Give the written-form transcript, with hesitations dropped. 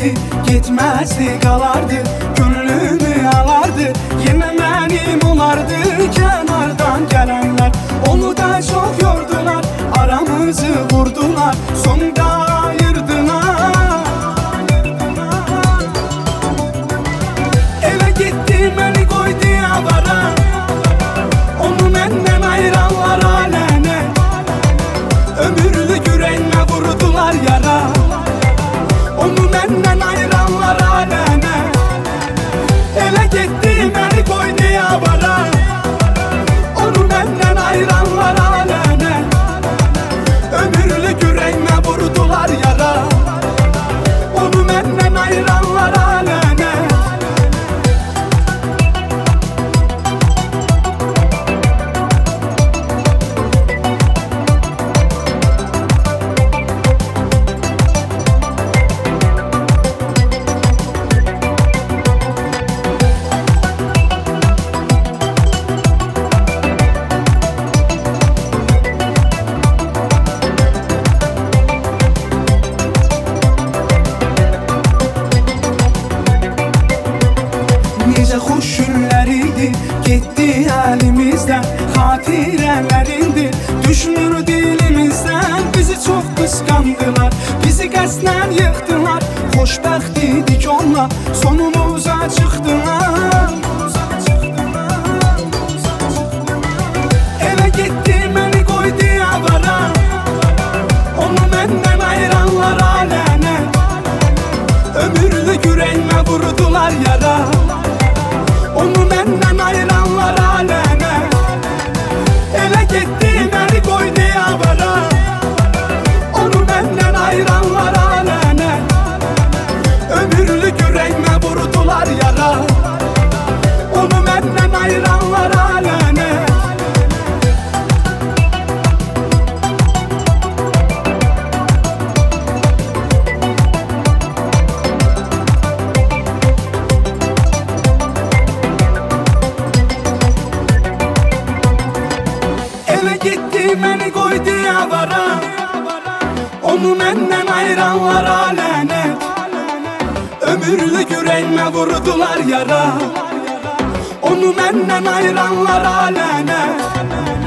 idi, gitmezdi kalardı, gönlümü alardı, yine benim olardı. Kenardan gelenler onu da çok yordular, aramızı vurdular, sonunda ayırdılar. Eve gitti beni koydu avara, onu benden ayıranlar alene, ömürlük yüreğime vurdular yara. Onu benden ayıranlar alene, eve gitti beni koydu avara, onu benden ayıranlar alene, ömürlük yüreğime vurdular yara. Onu benden ayıranlar alene. Necə xoş günlər idi, getdi əlimizdən, xatirələrindir, düşmür dilimizdən. Bizi çox qısqandılar, bizi qəsdən yıxdılar, xoşbəxt idik onlar, sonumuza çıxdılar. Eve gitti beni koydu avara, onu benden ayıranlar alene, ömürlük yüreğime vurdular yara. Onu benden ayıranlar alene, eve gitti beni koydu avara, onu benden ayıranlar alene, ömürlük yüreğime vurdular yara. Onu benden ayıranlar alene. Eve gitti beni koydu avara, onu benden ayıranlar alene, ömürlük yüreğime vurdular yara. Onu benden ayıranlar alene.